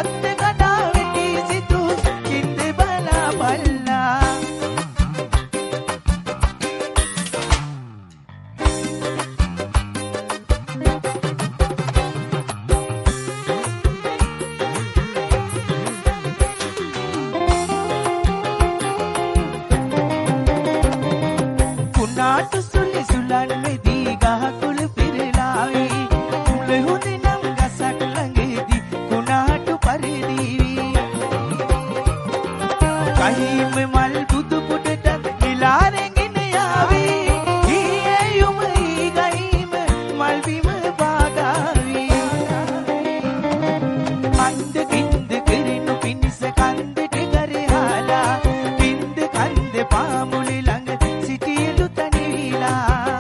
අත්ත කඩා වෙටි සිතු කින්ද බලා බල්ලා කුණාටු සුලි සුලන් මෙදී ගහකුළු පිරලාවි මුල හොඳ නම් ගසක් ළඟදී කුණාටු පරිදීවි කහිම මල් බුදු පුටට නිලාරෙගෙන යාවි ඊයේ යුම ඊගහිම මල් බිම බාගාවි අන්ද කින්ද කිරිනු පිනිස කන්දට කරහලා කින්ද කන්ද පාමුලි ළඟ සිටියලු තනිවිලා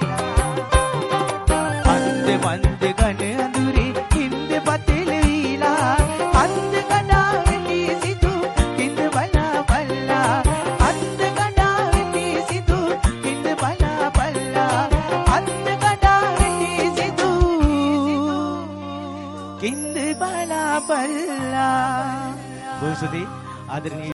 අන්ද මන්ද ගන අඳුරේ කින්ද පතෙලවිලා අන්ද කඩා වෙටි සිතු කින්ද බලා බල්ලා අන්ද කඩා වෙටි සිතු කින්ද බලා බල්ලා අන්ද කඩා වෙටි සිතු කින්ද බලා බල්ලා බොසුදී ආදරණීය